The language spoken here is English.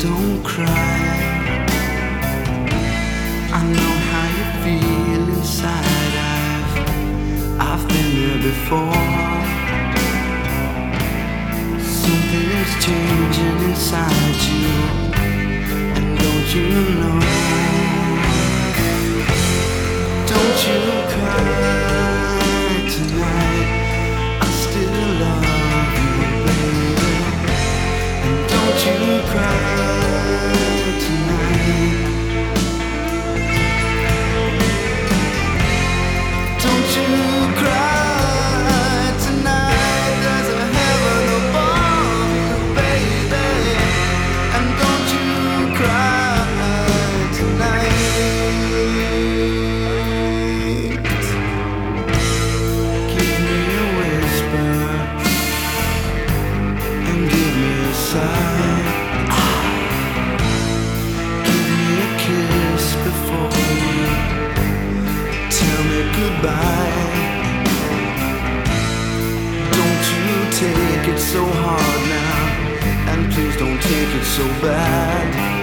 don't cry. I know how you feel inside. I've been there before. Something's changing inside you, and don't you know? Don't you cry tonight. I still love you, baby. And don't you cry tonight. Don't you cry tonight. There's a heaven above you, baby. And don't you cry tonight. Give me a whisper and give me a sigh. Give me a kiss before you tell me goodbye. Don't you take it so hard now, and please don't take it so bad.